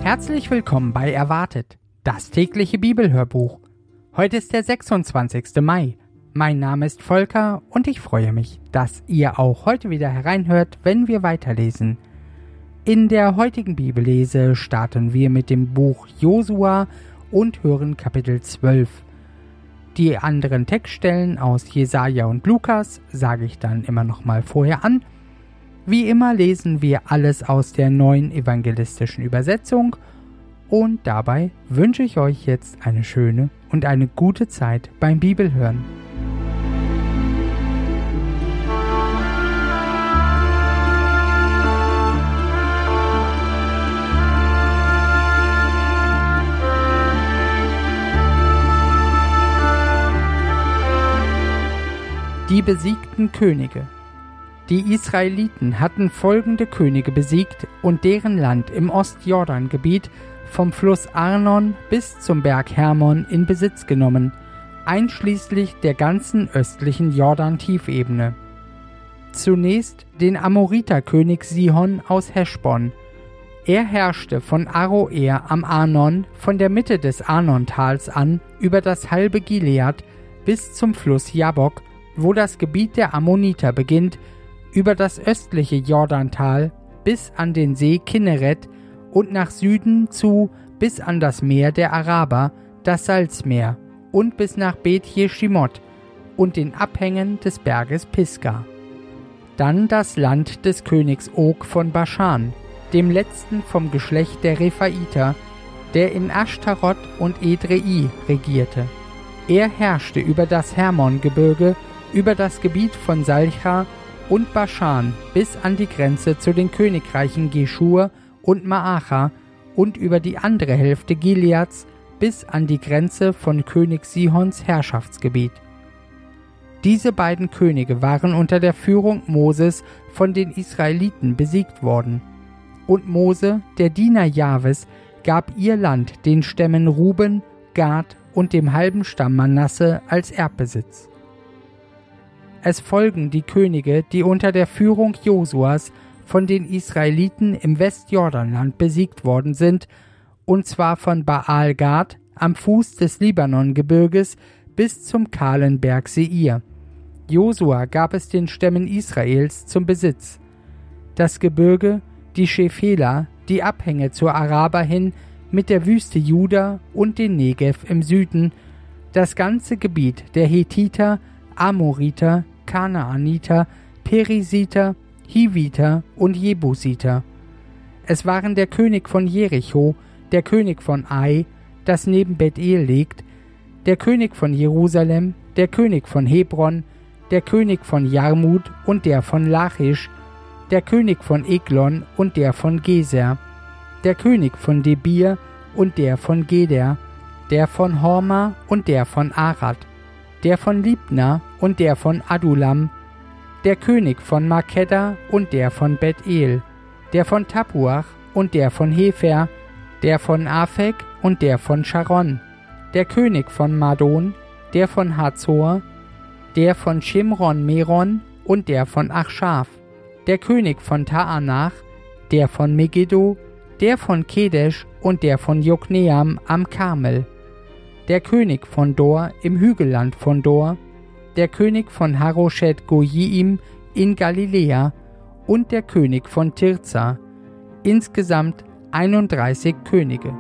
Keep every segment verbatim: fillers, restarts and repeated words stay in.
Herzlich willkommen bei Erwartet, das tägliche Bibelhörbuch. Heute ist der sechsundzwanzigste Mai. Mein Name ist Volker und ich freue mich, dass ihr auch heute wieder hereinhört, wenn wir weiterlesen. In der heutigen Bibellese starten wir mit dem Buch Josua und hören Kapitel zwölf. Die anderen Textstellen aus Jesaja und Lukas sage ich dann immer noch mal vorher an. Wie immer lesen wir alles aus der neuen evangelistischen Übersetzung und dabei wünsche ich euch jetzt eine schöne und eine gute Zeit beim Bibelhören. Die besiegten Könige. Die Israeliten hatten folgende Könige besiegt und deren Land im Ostjordangebiet vom Fluss Arnon bis zum Berg Hermon in Besitz genommen, einschließlich der ganzen östlichen Jordan-Tiefebene. Zunächst den Amoriterkönig Sihon aus Heschbon. Er herrschte von Aroer am Arnon, von der Mitte des Arnontals an, über das halbe Gilead bis zum Fluss Jabbok, wo das Gebiet der Ammoniter beginnt, über das östliche Jordantal bis an den See Kinneret und nach Süden zu bis an das Meer der Araber, das Salzmeer, und bis nach Bet Jeschimot und den Abhängen des Berges Pisga. Dann das Land des Königs Og von Baschan, dem letzten vom Geschlecht der Rephaiter, der in Ashtarot und Edrei regierte. Er herrschte über das Hermongebirge, über das Gebiet von Salcha und Baschan bis an die Grenze zu den Königreichen Geschur und Maacha und über die andere Hälfte Gileads bis an die Grenze von König Sihons Herrschaftsgebiet. Diese beiden Könige waren unter der Führung Moses von den Israeliten besiegt worden. Und Mose, der Diener Jahwes, gab ihr Land den Stämmen Ruben, Gad und dem halben Stamm Manasse als Erbbesitz. Es folgen die Könige, die unter der Führung Josuas von den Israeliten im Westjordanland besiegt worden sind, und zwar von Baal-Gad am Fuß des Libanongebirges bis zum kahlen Berg Seir. Josua gab es den Stämmen Israels zum Besitz. Das Gebirge, die Schefela, die Abhänge zur Araber hin, mit der Wüste Juda und den Negev im Süden, das ganze Gebiet der Hethiter, Amoriter, Kanaaniter, Perisiter, Hiviter und Jebusiter. Es waren der König von Jericho, der König von Ai, das neben Bethel liegt, der König von Jerusalem, der König von Hebron, der König von Jarmut und der von Lachisch, der König von Eglon und der von Geser, der König von Debir und der von Geder, der von Horma und der von Arad, der von Libna und der von Adulam, der König von Makeda und der von Bethel, der von Tapuach und der von Hefer, der von Aphek und der von Sharon, der König von Madon, der von Hazor, der von Shimron-Meron und der von Achschaf, der König von Taanach, der von Megiddo, der von Kedesh und der von Jokneam am Karmel, der König von Dor im Hügelland von Dor, der König von Haroshet Goyiim in Galiläa und der König von Tirza, insgesamt einunddreißig Könige.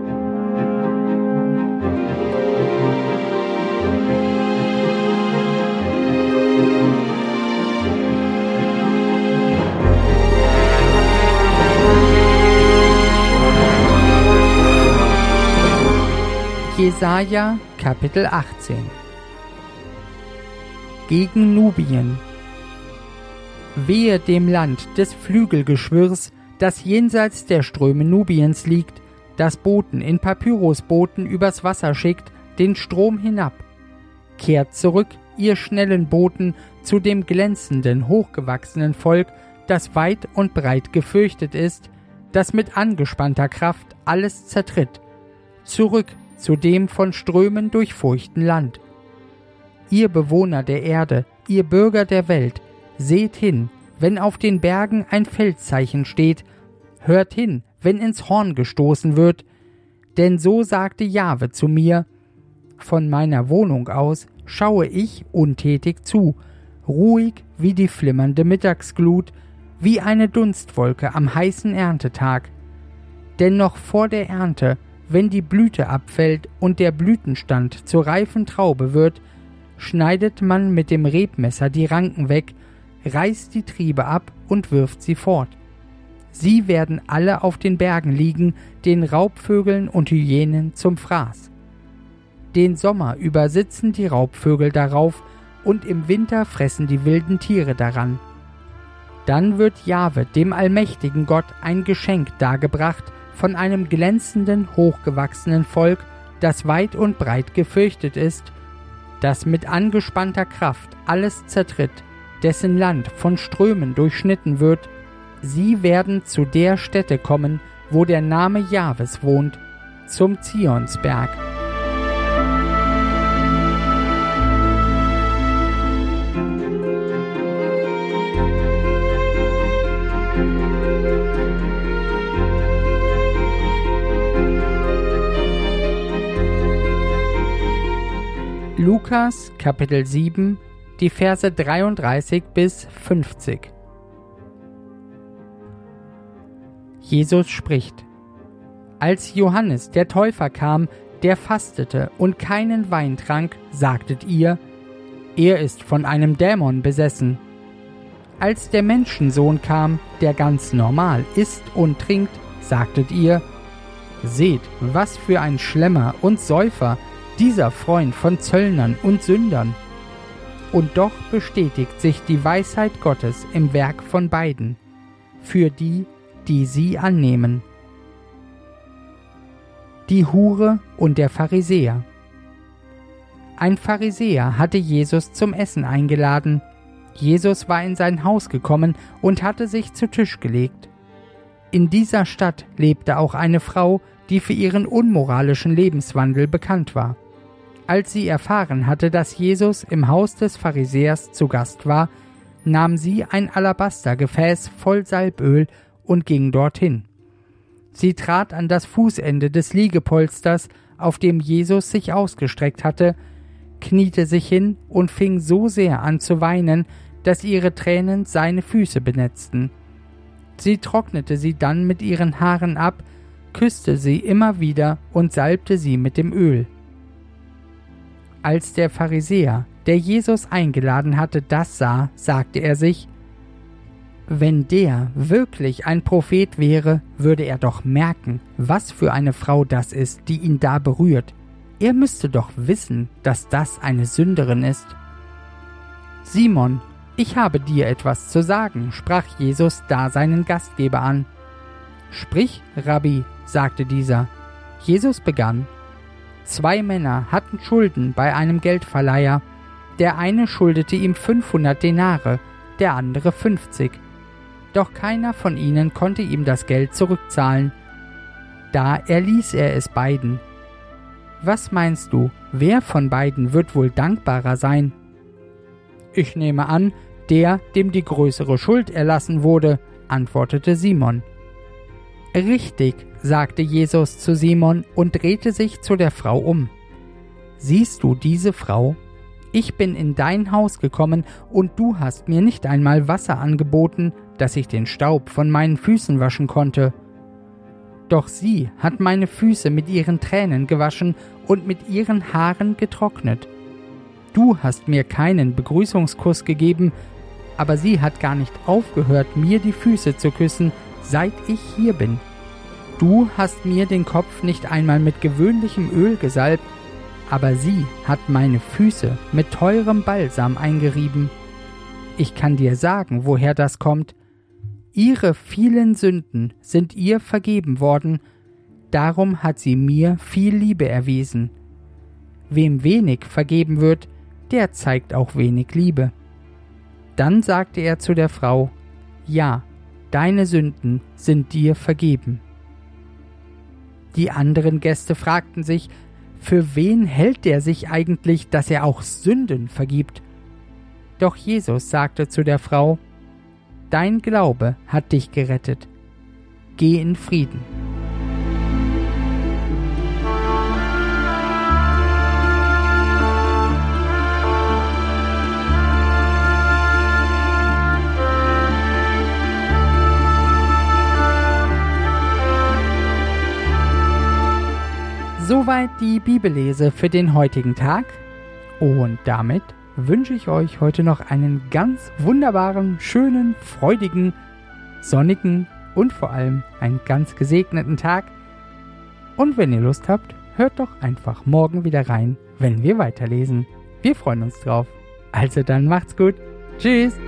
Jesaja, Kapitel achtzehn. Gegen Nubien. Wehe dem Land des Flügelgeschwirrs, das jenseits der Ströme Nubiens liegt, das Booten in Papyrusbooten übers Wasser schickt, den Strom hinab. Kehrt zurück, ihr schnellen Booten, zu dem glänzenden, hochgewachsenen Volk, das weit und breit gefürchtet ist, das mit angespannter Kraft alles zertritt. Zurück zu dem von Strömen durchfurchten Land. Ihr Bewohner der Erde, ihr Bürger der Welt, seht hin, wenn auf den Bergen ein Feldzeichen steht, hört hin, wenn ins Horn gestoßen wird. Denn so sagte Jahwe zu mir: Von meiner Wohnung aus schaue ich untätig zu, ruhig wie die flimmernde Mittagsglut, wie eine Dunstwolke am heißen Erntetag. Denn noch vor der Ernte, wenn die Blüte abfällt und der Blütenstand zur reifen Traube wird, schneidet man mit dem Rebmesser die Ranken weg, reißt die Triebe ab und wirft sie fort. Sie werden alle auf den Bergen liegen, den Raubvögeln und Hyänen zum Fraß. Den Sommer über sitzen die Raubvögel darauf, und im Winter fressen die wilden Tiere daran. Dann wird Jahwe, dem allmächtigen Gott, ein Geschenk dargebracht von einem glänzenden, hochgewachsenen Volk, das weit und breit gefürchtet ist, das mit angespannter Kraft alles zertritt, dessen Land von Strömen durchschnitten wird. Sie werden zu der Stätte kommen, wo der Name Jahwes wohnt, zum Zionsberg. Lukas Kapitel sieben, die Verse dreiunddreißig bis fünfzig. Jesus spricht: Als Johannes der Täufer kam, der fastete und keinen Wein trank, sagtet ihr: Er ist von einem Dämon besessen. Als der Menschensohn kam, der ganz normal isst und trinkt, sagtet ihr: Seht, was für ein Schlemmer und Säufer, dieser Freund von Zöllnern und Sündern. Und doch bestätigt sich die Weisheit Gottes im Werk von beiden, für die, die sie annehmen. Die Hure und der Pharisäer. Ein Pharisäer hatte Jesus zum Essen eingeladen. Jesus war in sein Haus gekommen und hatte sich zu Tisch gelegt. In dieser Stadt lebte auch eine Frau, die für ihren unmoralischen Lebenswandel bekannt war. Als sie erfahren hatte, dass Jesus im Haus des Pharisäers zu Gast war, nahm sie ein Alabastergefäß voll Salböl und ging dorthin. Sie trat an das Fußende des Liegepolsters, auf dem Jesus sich ausgestreckt hatte, kniete sich hin und fing so sehr an zu weinen, dass ihre Tränen seine Füße benetzten. Sie trocknete sie dann mit ihren Haaren ab, küsste sie immer wieder und salbte sie mit dem Öl. Als der Pharisäer, der Jesus eingeladen hatte, das sah, sagte er sich: Wenn der wirklich ein Prophet wäre, würde er doch merken, was für eine Frau das ist, die ihn da berührt. Er müsste doch wissen, dass das eine Sünderin ist. Simon, ich habe dir etwas zu sagen, sprach Jesus da seinen Gastgeber an. Sprich, Rabbi, sagte dieser. Jesus begann: Zwei Männer hatten Schulden bei einem Geldverleiher. Der eine schuldete ihm fünfhundert Denare, der andere fünfzig. Doch keiner von ihnen konnte ihm das Geld zurückzahlen. Da erließ er es beiden. Was meinst du, wer von beiden wird wohl dankbarer sein? Ich nehme an, der, dem die größere Schuld erlassen wurde, antwortete Simon. Richtig, sagte Jesus zu Simon und drehte sich zu der Frau um. Siehst du diese Frau? Ich bin in dein Haus gekommen und du hast mir nicht einmal Wasser angeboten, dass ich den Staub von meinen Füßen waschen konnte. Doch sie hat meine Füße mit ihren Tränen gewaschen und mit ihren Haaren getrocknet. Du hast mir keinen Begrüßungskuss gegeben, aber sie hat gar nicht aufgehört, mir die Füße zu küssen, seit ich hier bin. Du hast mir den Kopf nicht einmal mit gewöhnlichem Öl gesalbt, aber sie hat meine Füße mit teurem Balsam eingerieben. Ich kann dir sagen, woher das kommt. Ihre vielen Sünden sind ihr vergeben worden, darum hat sie mir viel Liebe erwiesen. Wem wenig vergeben wird, der zeigt auch wenig Liebe. Dann sagte er zu der Frau: Ja, deine Sünden sind dir vergeben. Die anderen Gäste fragten sich: Für wen hält der sich eigentlich, dass er auch Sünden vergibt? Doch Jesus sagte zu der Frau: Dein Glaube hat dich gerettet. geh in Frieden. Soweit die Bibellese für den heutigen Tag und damit wünsche ich euch heute noch einen ganz wunderbaren, schönen, freudigen, sonnigen und vor allem einen ganz gesegneten Tag. Und wenn ihr Lust habt, hört doch einfach morgen wieder rein, wenn wir weiterlesen. Wir freuen uns drauf. Also dann macht's gut. Tschüss.